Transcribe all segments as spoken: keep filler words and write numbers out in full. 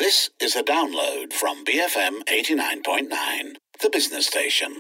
This is a download from B F M eighty-nine point nine, the business station.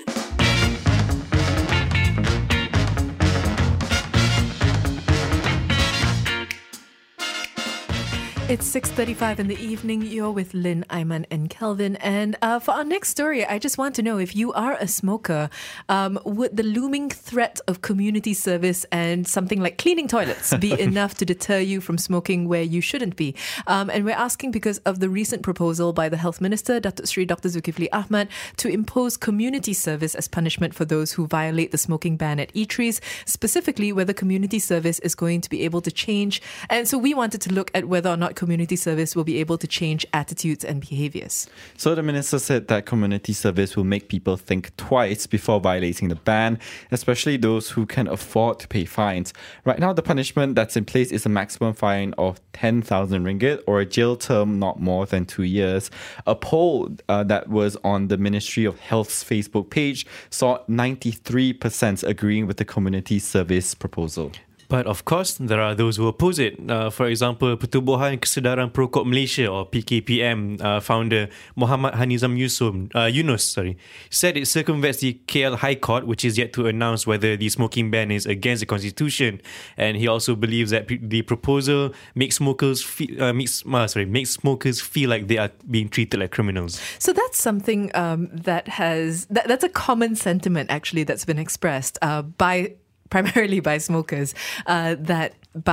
It's six thirty-five in the evening. You're with Lynn, Ayman and Kelvin. And uh, for our next story, I just want to know, if you are a smoker, um, would the looming threat of community service and something like cleaning toilets be enough to deter you from smoking where you shouldn't be? Um, and we're asking because of the recent proposal by the Health Minister, Datuk Seri Doctor Zulkifli Ahmad, to impose community service as punishment for those who violate the smoking ban at eateries, specifically whether community service is going to be able to change. And so we wanted to look at whether or not community service will be able to change attitudes and behaviours. So the minister said that community service will make people think twice before violating the ban, especially those who can afford to pay fines. Right now, the punishment that's in place is a maximum fine of ten thousand ringgit or a jail term not more than two years. A poll uh, that was on the Ministry of Health's Facebook page saw ninety-three percent agreeing with the community service proposal. But of course, there are those who oppose it. Uh, for example, Pertubuhan Kesedaran Perokok Malaysia, or P K P M uh, founder Muhammad Hanizam Yusuf, uh, Yunus sorry, said it circumvents the K L High Court, which is yet to announce whether the smoking ban is against the constitution. And he also believes that the proposal makes smokers feel, uh, makes, uh, sorry, makes smokers feel like they are being treated like criminals. So that's something um, that has that, that's a common sentiment actually that's been expressed uh, by. primarily by smokers, uh, that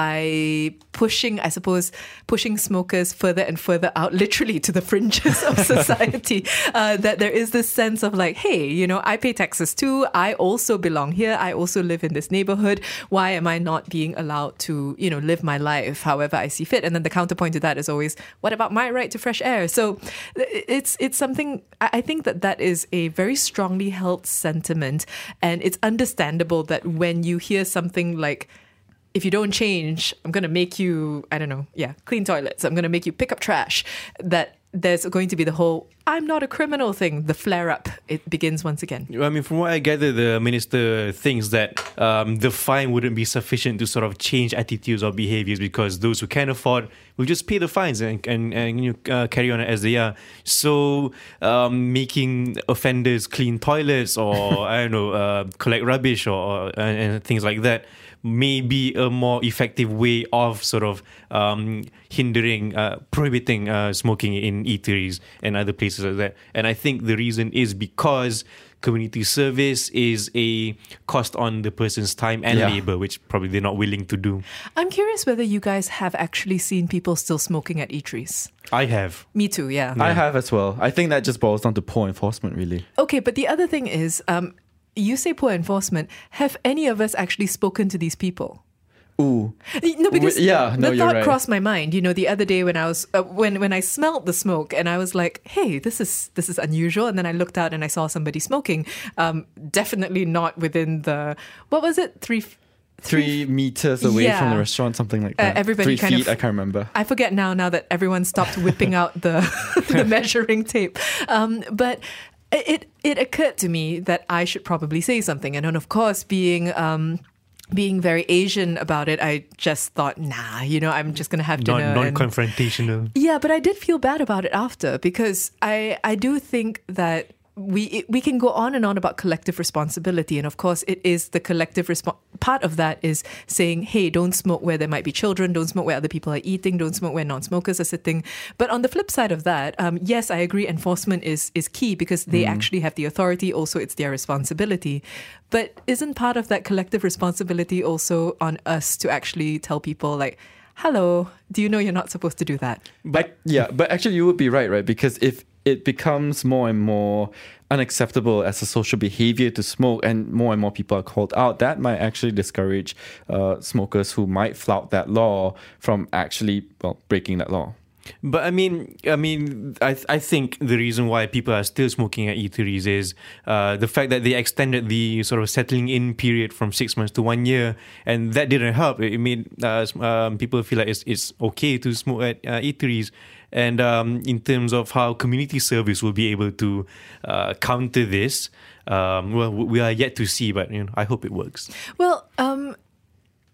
by pushing, I suppose, pushing smokers further and further out, literally to the fringes of society, uh, that there is this sense of like, hey, you know, I pay taxes too. I also belong here. I also live in this neighborhood. Why am I not being allowed to, you know, live my life however I see fit? And then the counterpoint to that is always, what about my right to fresh air? So it's it's something, I think that that is a very strongly held sentiment. And it's understandable that when you hear something like, if you don't change, I'm going to make you, I don't know, yeah, clean toilets. I'm going to make you pick up trash. That there's going to be the whole, I'm not a criminal thing, the flare-up. It begins once again. I mean, from what I gather, the minister thinks that um, the fine wouldn't be sufficient to sort of change attitudes or behaviours, because those who can afford will just pay the fines and, and, and you know, uh, carry on as they are. So um, making offenders clean toilets or, I don't know, uh, collect rubbish or, or and, and things like that may be a more effective way of sort of um, hindering, uh, prohibiting uh, smoking in eateries and other places like that. And I think the reason is because community service is a cost on the person's time and yeah. labour, which probably they're not willing to do. I'm curious whether you guys have actually seen people still smoking at eateries. I have. Me too, yeah. I have as well. I think that just boils down to poor enforcement, really. Okay, but the other thing is, um, you say poor enforcement. Have any of us actually spoken to these people? Ooh. No, because yeah, no, the you're thought right. crossed my mind. You know, the other day when I was uh, when when I smelled the smoke, and I was like, "Hey, this is this is unusual." And then I looked out and I saw somebody smoking. Um, definitely not within the what was it three. Three meters away yeah. from the restaurant, something like that. Uh, everybody Three kind feet, of, I can't remember. I forget now. Now that everyone stopped whipping out the the measuring tape, um, but. It it occurred to me that I should probably say something, and then of course, being um, being very Asian about it, I just thought, nah, you know, I'm just gonna have dinner. Non non-confrontational. Yeah, but I did feel bad about it after, because I I do think that we it, we can go on and on about collective responsibility, and of course it is the collective response. Part of that is saying, hey, don't smoke where there might be children, don't smoke where other people are eating, don't smoke where non-smokers are sitting. But on the flip side of that, um, yes, I agree, enforcement is is key, because they mm. actually have the authority. Also, it's their responsibility. But isn't part of that collective responsibility also on us to actually tell people, like, hello, do you know you're not supposed to do that? But yeah, but actually you would be right, right? Because if it becomes more and more unacceptable as a social behavior to smoke, and more and more people are called out, that might actually discourage uh, smokers who might flout that law from actually, well, breaking that law. But I mean, I mean, I th- I think the reason why people are still smoking at eateries is uh, the fact that they extended the sort of settling in period from six months to one year, and that didn't help. It made uh, um, people feel like it's it's okay to smoke at uh, eateries. And um, in terms of how community service will be able to uh, counter this, um, well, we are yet to see, but you know, I hope it works. Well, um,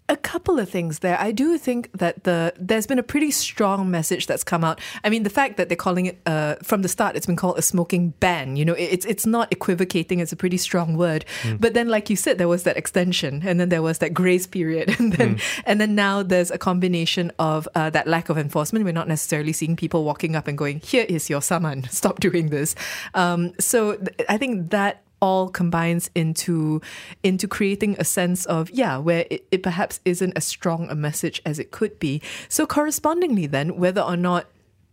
a couple of things there. I do think that the there's been a pretty strong message that's come out. I mean, the fact that they're calling it uh, from the start, it's been called a smoking ban. You know, it, it's it's not equivocating. It's a pretty strong word. Mm. But then, like you said, there was that extension, and then there was that grace period, and then mm. and then now there's a combination of uh, that lack of enforcement. We're not necessarily seeing people walking up and going, "Here is your saman. Stop doing this." Um, so th- I think that all combines into into creating a sense of, yeah, where it, it perhaps isn't as strong a message as it could be. So correspondingly then, whether or not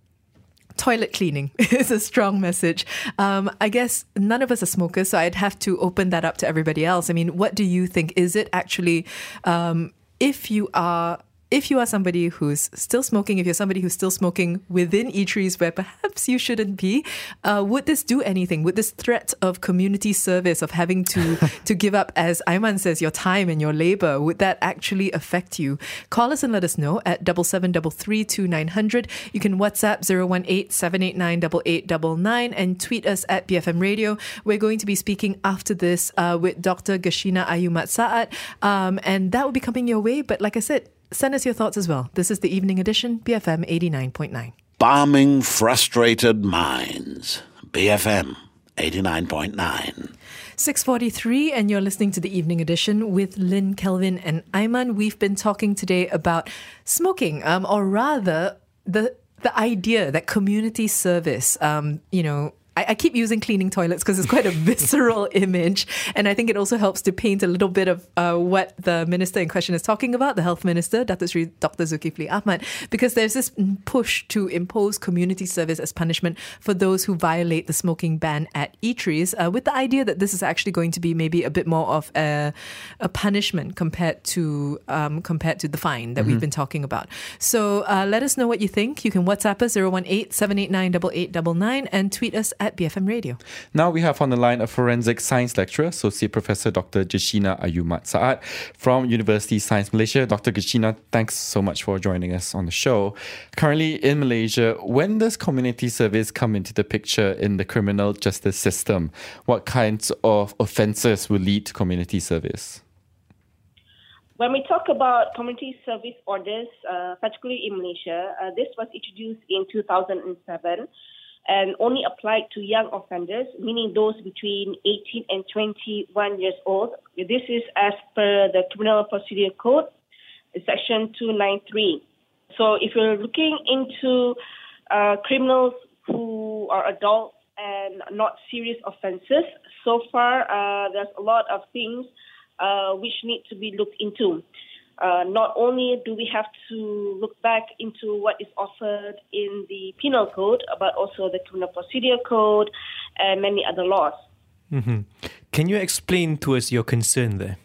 toilet cleaning is a strong message, um, I guess none of us are smokers, so I'd have to open that up to everybody else. I mean, what do you think? Is it actually, um, if you are If you are somebody who's still smoking, if you're somebody who's still smoking within eateries where perhaps you shouldn't be, uh, would this do anything? Would this threat of community service, of having to, to give up, as Aiman says, your time and your labor, would that actually affect you? Call us and let us know at double seven double three two nine hundred. You can WhatsApp zero one eight seven eight nine eight eight nine nine and tweet us at B F M Radio. We're going to be speaking after this uh, with Doctor Gashina Ayumat Saad, um, and that will be coming your way. But like I said, send us your thoughts as well. This is the Evening Edition, B F M eighty-nine point nine. Balming frustrated minds. B F M eighty-nine point nine. six forty-three, and you're listening to the Evening Edition with Lynn, Kelvin and Aiman. We've been talking today about smoking, um, or rather the the idea that community service, um, you know, I keep using cleaning toilets because it's quite a visceral image. And I think it also helps to paint a little bit of uh, what the minister in question is talking about, the health minister, Datuk Sri Doctor Zulkifli Ahmad, because there's this push to impose community service as punishment for those who violate the smoking ban at eateries, uh, with the idea that this is actually going to be maybe a bit more of a, a punishment compared to um, compared to the fine that mm-hmm. we've been talking about. So uh, let us know what you think. You can WhatsApp us zero one eight seven eight nine eight eight nine nine and tweet us at B F M Radio. Now we have on the line a forensic science lecturer, Associate Professor Doctor Gashina Ayumat Saad from University Science Malaysia. Doctor Gashina, thanks so much for joining us on the show. Currently in Malaysia, when does community service come into the picture in the criminal justice system? What kinds of offences will lead to community service? When we talk about community service orders, uh, particularly in Malaysia, uh, this was introduced in two thousand seven. And only applied to young offenders, meaning those between eighteen and twenty-one years old. This is as per the Criminal Procedure Code, Section two ninety-three. So if you're looking into uh, criminals who are adults and not serious offences, so far uh, there's a lot of things uh, which need to be looked into. Uh, not only do we have to look back into what is offered in the Penal Code, but also the Criminal Procedure Code and many other laws. Mm-hmm. Can you explain to us your concern there?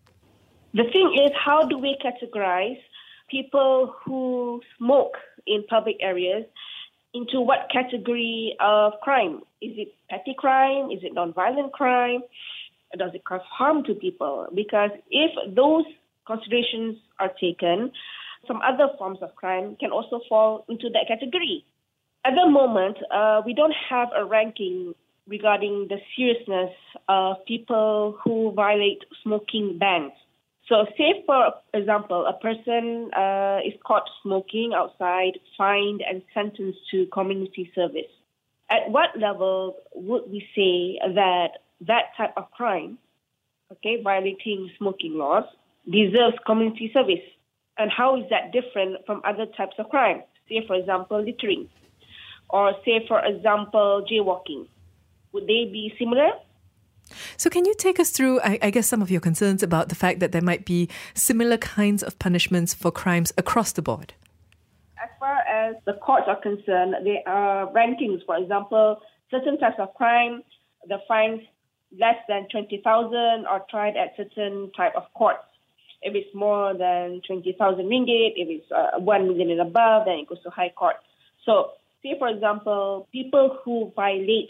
The thing is, how do we categorize people who smoke in public areas into what category of crime? Is it petty crime? Is it non-violent crime? Does it cause harm to people? Because if those considerations are taken, some other forms of crime can also fall into that category. At the moment, uh, we don't have a ranking regarding the seriousness of people who violate smoking bans. So say, for example, a person uh, is caught smoking outside, fined and sentenced to community service. At what level would we say that that type of crime, okay, violating smoking laws, deserves community service? And how is that different from other types of crime? Say, for example, littering. Or say, for example, jaywalking. Would they be similar? So can you take us through, I, I guess, some of your concerns about the fact that there might be similar kinds of punishments for crimes across the board? As far as the courts are concerned, there are rankings. For example, certain types of crime, the fines less than twenty thousand are tried at certain type of courts. If it's more than twenty thousand ringgit, if it's uh, one million and above, then it goes to high court. So, say, for example, people who violate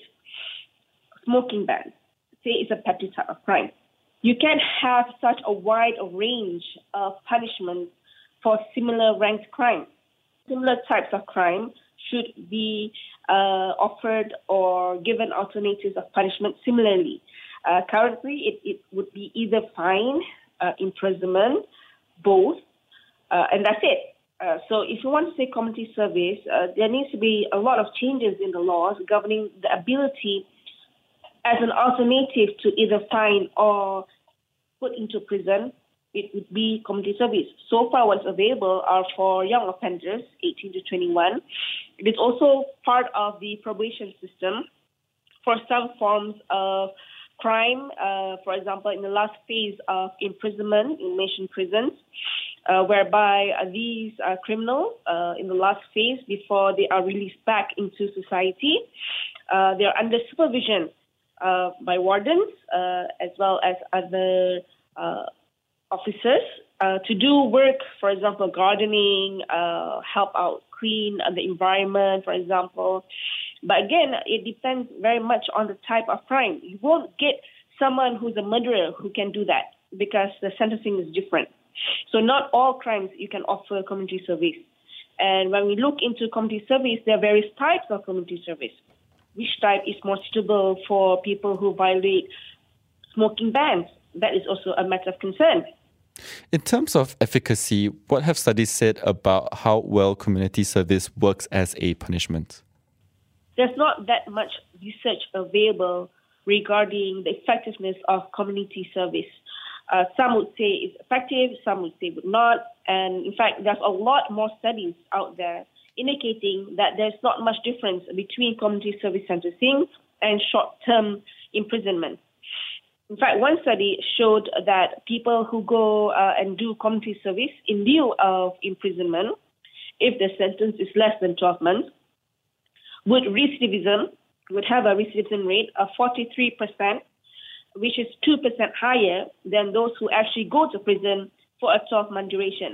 smoking bans, say it's a petty type of crime. You can't have such a wide range of punishment for similar ranked crime. Similar types of crime should be uh, offered or given alternatives of punishment similarly. Uh, currently, it, it would be either fine, uh, imprisonment, both, uh, and that's it. Uh, so if you want to say community service, uh, there needs to be a lot of changes in the laws governing the ability as an alternative to either fine or put into prison. It would be community service. So far, what's available are for young offenders, eighteen to twenty-one. It is also part of the probation system for some forms of crime. Uh, for example, in the last phase of imprisonment in nation prisons, uh, whereby uh, these uh, criminals, uh, in the last phase before they are released back into society, uh, they are under supervision uh, by wardens uh, as well as other uh, officers uh, to do work, for example, gardening, uh, help out clean the environment, for example. But again, it depends very much on the type of crime. You won't get someone who's a murderer who can do that because the sentencing is different. So not all crimes you can offer community service. And when we look into community service, there are various types of community service. Which type is more suitable for people who violate smoking bans? That is also a matter of concern. In terms of efficacy, what have studies said about how well community service works as a punishment? There's not that much research available regarding the effectiveness of community service. Uh, some would say it's effective, some would say would not. And in fact, there's a lot more studies out there indicating that there's not much difference between community service sentencing and short-term imprisonment. In fact, one study showed that people who go uh, and do community service in lieu of imprisonment, if the sentence is less than twelve months, would recidivism, would have a recidivism rate of forty-three percent, which is two percent higher than those who actually go to prison for a twelve-month duration.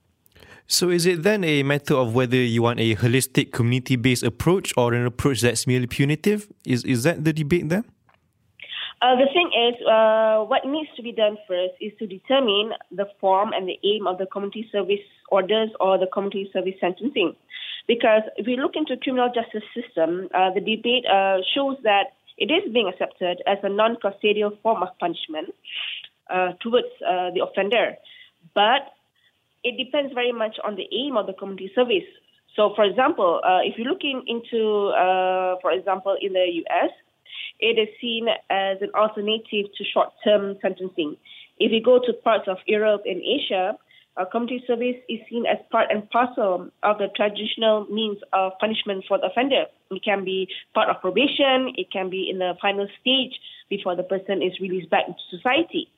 So is it then a matter of whether you want a holistic community-based approach or an approach that's merely punitive? Is, is that the debate there? Uh, the thing is, uh, what needs to be done first is to determine the form and the aim of the community service orders or the community service sentencing. Because if we look into criminal justice system, uh, the debate uh, shows that it is being accepted as a non-custodial form of punishment uh, towards uh, the offender. But it depends very much on the aim of the community service. So, for example, uh, if you're looking into, uh, for example, in the U S, it is seen as an alternative to short-term sentencing. If you go to parts of Europe and Asia, uh, community service is seen as part and parcel of the traditional means of punishment for the offender. It can be part of probation. It can be in the final stage before the person is released back into society.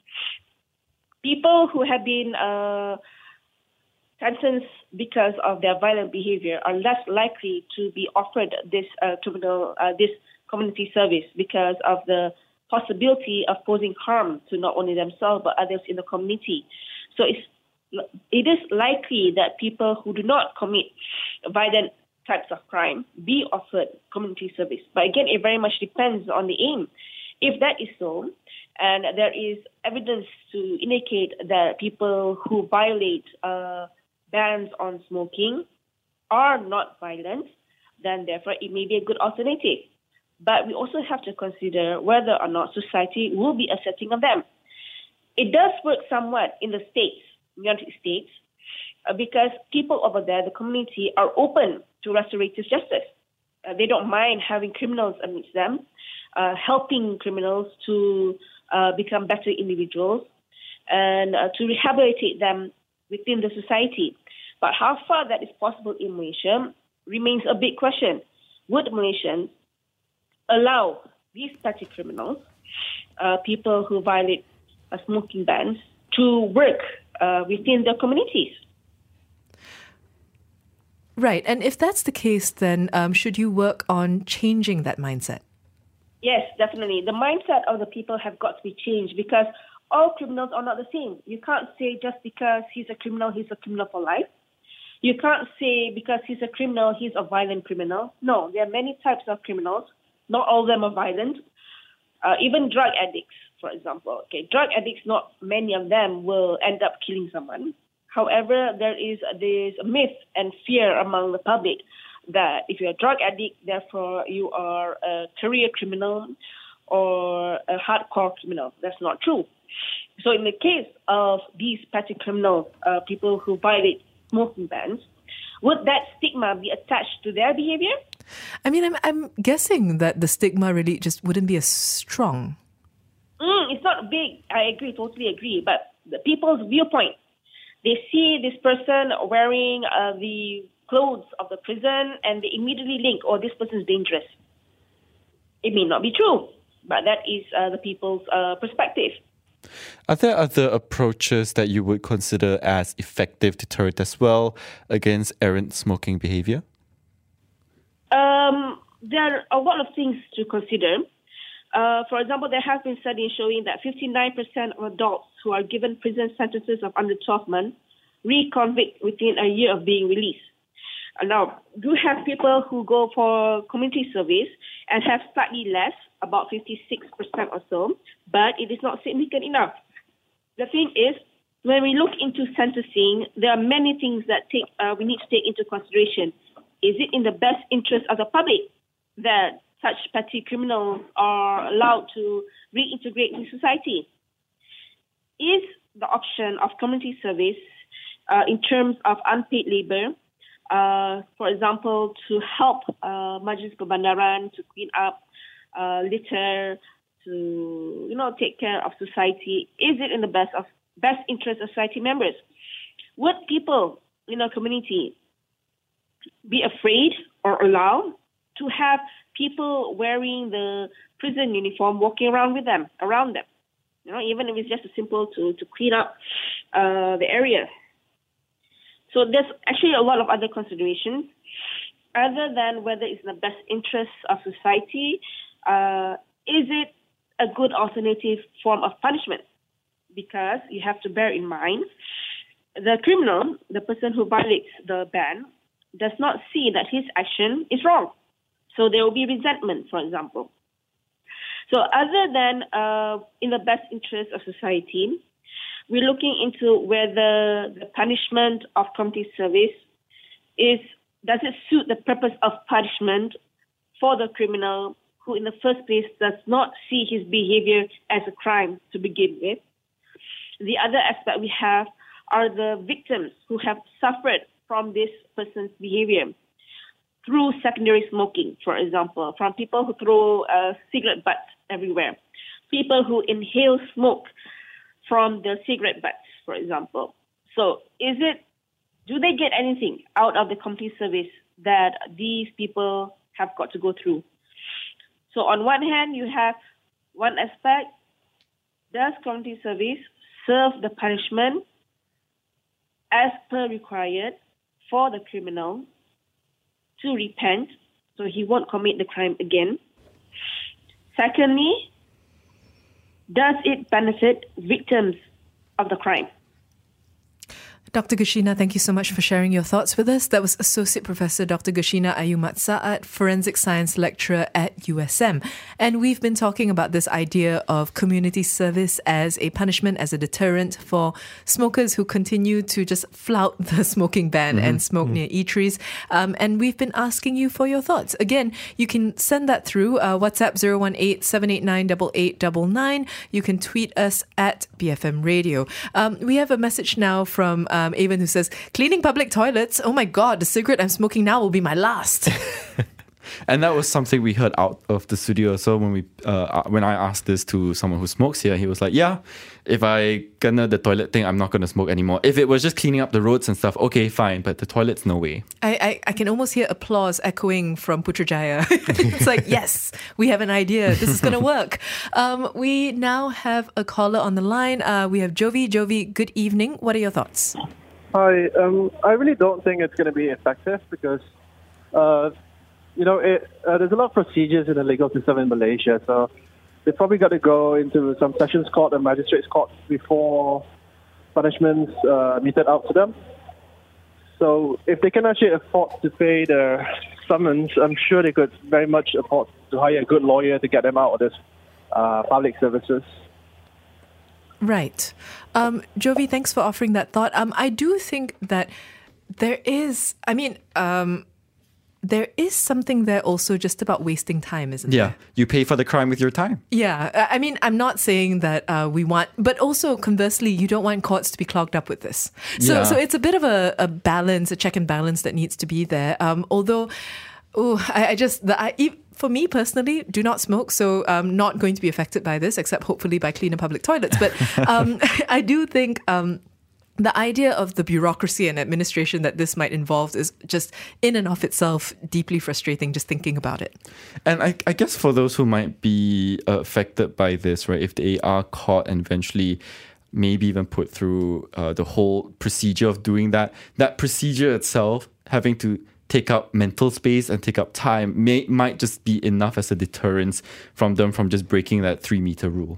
People who have been uh, sentenced because of their violent behavior are less likely to be offered this uh, criminal uh, this community service because of the possibility of posing harm to not only themselves but others in the community. So it's, it is likely that people who do not commit violent types of crime be offered community service. But again, it very much depends on the aim. If that is so, and there is evidence to indicate that people who violate uh, bans on smoking are not violent, then therefore it may be a good alternative. But we also have to consider whether or not society will be accepting of them. It does work somewhat in the States, United States, uh, because people over there, the community, are open to restorative justice. Uh, they don't mind having criminals amidst them, uh, helping criminals to uh, become better individuals, and uh, to rehabilitate them within the society. But how far that is possible in Malaysia remains a big question. Would Malaysians allow these petty criminals, uh, people who violate uh, smoking bans, to work uh, within their communities? Right. And if that's the case, then um, should you work on changing that mindset? Yes, definitely. The mindset of the people have got to be changed because all criminals are not the same. You can't say just because he's a criminal, he's a criminal for life. You can't say because he's a criminal, he's a violent criminal. No, there are many types of criminals. Not all of them are violent. Uh, even drug addicts, for example. Okay, drug addicts, not many of them will end up killing someone. However, there is this myth and fear among the public that if you're a drug addict, therefore you are a career criminal, or a hardcore criminal. That's not true. So in the case of these petty criminals, uh, people who violate smoking bans, would that stigma be attached to their behavior? I mean, I'm I'm guessing that the stigma really just wouldn't be as strong. Mm, it's not big. I agree, totally agree. But the people's viewpoint, they see this person wearing uh, the clothes of the prison and they immediately link, oh, this person is dangerous. It may not be true, but that is uh, the people's uh, perspective. Are there other approaches that you would consider as effective deterrent as well against errant smoking behavior? Um, there are a lot of things to consider. Uh, for example, there have been studies showing that fifty-nine percent of adults who are given prison sentences of under twelve months reconvict within a year of being released. Uh, now, do have people who go for community service and have slightly less, about fifty-six percent or so, but it is not significant enough. The thing is, when we look into sentencing, there are many things that take uh, we need to take into consideration. Is it in the best interest of the public that such petty criminals are allowed to reintegrate in society? Is the option of community service uh, in terms of unpaid labor, uh, for example, to help uh, Majlis Perbandaran to clean up uh, litter, to you know take care of society, is it in the best of best interest of society members? Would people in a community be afraid or allow to have people wearing the prison uniform walking around with them, around them? You know, even if it's just a simple to, to clean up uh, the area. So there's actually a lot of other considerations other than whether it's in the best interest of society. Uh, is it a good alternative form of punishment? Because you have to bear in mind, the criminal, the person who violates the ban, does not see that his action is wrong. So there will be resentment, for example. So other than uh, in the best interest of society, we're looking into whether the punishment of community service is, does it suit the purpose of punishment for the criminal who in the first place does not see his behavior as a crime to begin with. The other aspect we have are the victims who have suffered from this person's behavior through secondary smoking, for example, from people who throw uh, cigarette butts everywhere, people who inhale smoke from the cigarette butts, for example. So is it, do they get anything out of the community service that these people have got to go through? So on one hand, you have one aspect, does community service serve the punishment as per required for the criminal to repent, so he won't commit the crime again? Secondly, does it benefit victims of the crime? Doctor Gushina, thank you so much for sharing your thoughts with us. That was Associate Professor Doctor Gushina Ayu Saad, Forensic Science Lecturer at U S M. And we've been talking about this idea of community service as a punishment, as a deterrent for smokers who continue to just flout the smoking ban mm-hmm. and smoke mm-hmm. near eateries. Um, and we've been asking you for your thoughts. Again, you can send that through uh, WhatsApp zero one eight, seven eight nine, eight eight nine nine. You can tweet us at B F M Radio. Um, we have a message now from Um, Avon, who says, cleaning public toilets, oh my God, the cigarette I'm smoking now will be my last. And that was something we heard out of the studio. So when we, uh, when I asked this to someone who smokes here, he was like, yeah, if I gonna the toilet thing, I'm not going to smoke anymore. If it was just cleaning up the roads and stuff, okay, fine. But the toilets, no way. I, I, I can almost hear applause echoing from Putrajaya. It's like, yes, we have an idea. This is going to work. Um, we now have a caller on the line. Uh, we have Jovi. Jovi, good evening. What are your thoughts? Hi. Um, I really don't think it's going to be effective because, uh, you know, it, uh, there's a lot of procedures in the legal system in Malaysia. So they probably got to go into some sessions court and magistrates court before punishments uh, meted out to them. So if they can actually afford to pay their summons, I'm sure they could very much afford to hire a good lawyer to get them out of this uh, public services. Right. Um, Jovi, thanks for offering that thought. Um, I do think that there is, I mean, um, there is something there also just about wasting time, isn't Yeah, there? you pay for the crime with your time. Yeah, I I mean, I'm not saying that uh, we want, but also conversely, you don't want courts to be clogged up with this. So, Yeah. so it's a bit of a, a balance, a check and balance that needs to be there. Um, although, oh, I, I just, the, I, e- for me personally, do not smoke, so I'm not going to be affected by this, except hopefully by cleaner public toilets. But um, I do think. Um, The idea of the bureaucracy and administration that this might involve is just in and of itself deeply frustrating, just thinking about it. And I, I guess for those who might be uh, affected by this, right, if they are caught and eventually maybe even put through uh, the whole procedure of doing that, that procedure itself, having to take up mental space and take up time, may might just be enough as a deterrence from them from just breaking that three meter rule.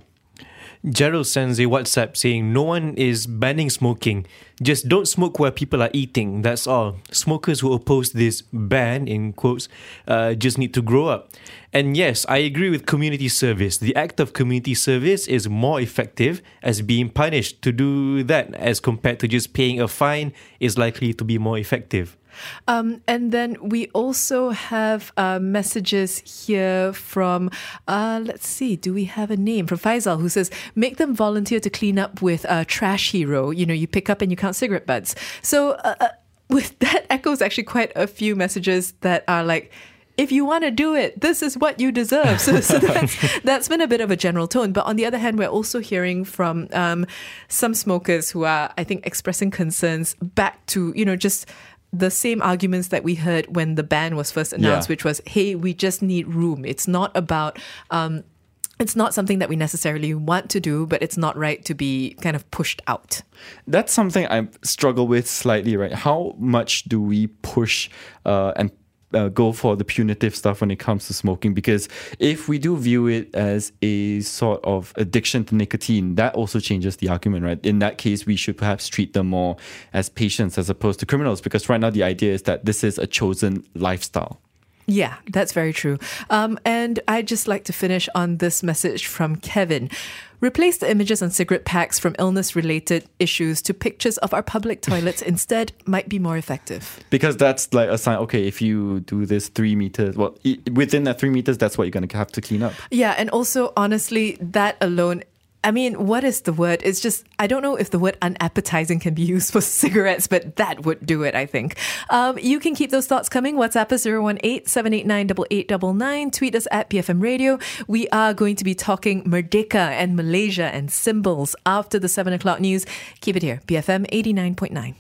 Gerald sends a WhatsApp saying, no one is banning smoking. Just don't smoke where people are eating. That's all. Smokers who oppose this ban, in quotes, uh, just need to grow up. And yes, I agree with community service. The act of community service is more effective as being punished. To do that as compared to just paying a fine is likely to be more effective. Um, and then we also have uh, messages here from, uh, let's see, do we have a name? From Faisal, who says, make them volunteer to clean up with a trash hero. You know, you pick up and you count cigarette butts. So uh, uh, with that echoes actually quite a few messages that are like, if you want to do it, this is what you deserve. So, so that's, that's been a bit of a general tone. But on the other hand, we're also hearing from um, some smokers who are, I think, expressing concerns back to, you know, just the same arguments that we heard when the ban was first announced, Yeah. which was, hey, we just need room. It's not about... Um, it's not something that we necessarily want to do, but it's not right to be kind of pushed out. That's something I struggle with slightly, right? How much do we push uh, and Uh, go for the punitive stuff when it comes to smoking? Because if we do view it as a sort of addiction to nicotine, that also changes the argument, right? In that case, we should perhaps treat them more as patients as opposed to criminals, because right now the idea is that this is a chosen lifestyle. Yeah, that's very true. Um, and I'd just like to finish on this message from Kevin. Replace the images on cigarette packs from illness-related issues to pictures of our public toilets instead might be more effective. Because that's like a sign, okay, if you do this three meters, well, i- within that three meters, that's what you're going to have to clean up. Yeah, and also, honestly, that alone... I mean, what is the word? It's just, I don't know if the word unappetizing can be used for cigarettes, but that would do it, I think. Um, you can keep those thoughts coming. WhatsApp us zero one eight, seven eight nine, eight eight nine nine. Tweet us at B F M Radio. We are going to be talking Merdeka and Malaysia and symbols after the seven o'clock news. Keep it here, B F M eighty-nine point nine.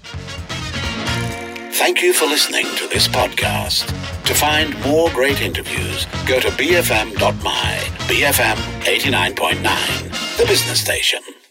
Thank you for listening to this podcast. To find more great interviews, go to b f m dot my. B F M eighty-nine point nine, the business station.